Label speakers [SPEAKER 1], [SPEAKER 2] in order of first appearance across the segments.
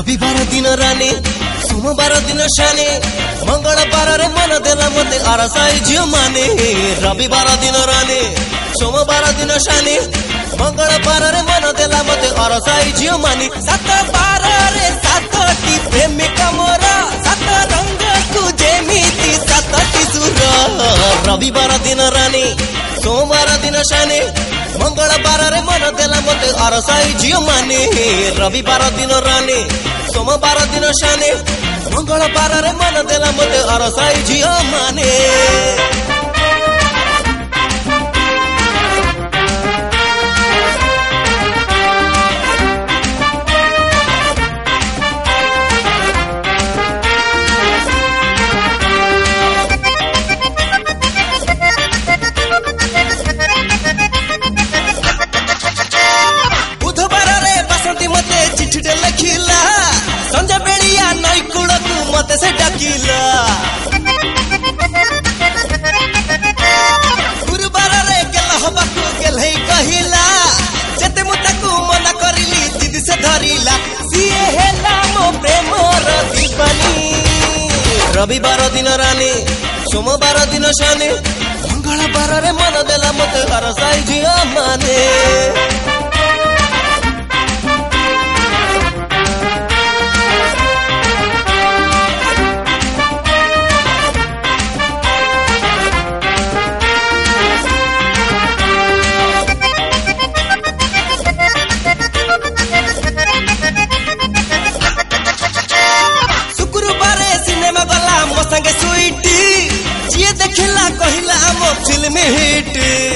[SPEAKER 1] रविवार दिन रानी सोमवार दिन शानी मंगलवार रे मन देला मते आरसाई झियो माने रविवार दिन रानी सोमवार दिन शानी मंगलवार रे मन देला मते आरसाई झियो मानी सात बार रे सातटी प्रेमिका मोर सात रंग तू जेमिति सातटी सुर रविवार दिन रानी सोमवार दिन शानी मंगलवार रे मन देला मते आरसाई झियो माने रविवार दिन रानी सोमवार दिन शानी मंगलवार रे मन देला मते आरसाई झियो माने चिठीटे लिखिला संजय बेलिया नई कुड़कू मते से डाकिला गुरुवार रे गेल हबाकू गेलई कहिला जते मुताकू मना करिली दीदी से धरिला सिए हेला मो प्रेमर दीवानी रविवार दिन रानी सोमवार दिन शानी मंगलवार रे मन देला मते आरसाई झियो माने संगे स्वीटी जिए देखिला कहिला हम फिल्म हिट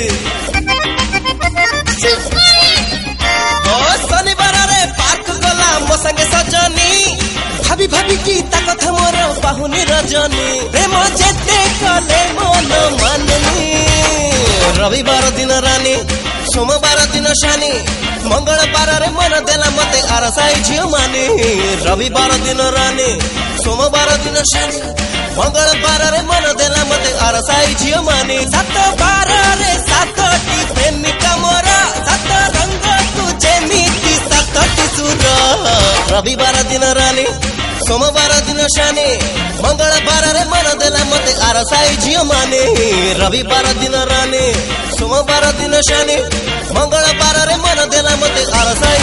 [SPEAKER 1] ओ शनिवार रे पार्क गला मो संगे सजनी भाभी भाभी की ताकत मोर बाहुनी रजनी प्रेम जेते कले मन माननी रविवार दिन रानी सोमवार दिन शानी मंगलवार रे मन देला मते आरसाई झियो माने रविवार दिन रानी सोमवार दिन शानी मंगलवार रे मन देला मते आरसाई झियो माने सात बार रे सातटी प्रेमिका मोर सात रंग तू जेमिति सातटी सुर रविवार दिन रानी सोमवार दिन शानी मंगलवार रे मन देला मते आरसाई झियो माने रविवार दिन रानी सोमवार दिन शानी मंगलवार रे मन देला मते आरसाई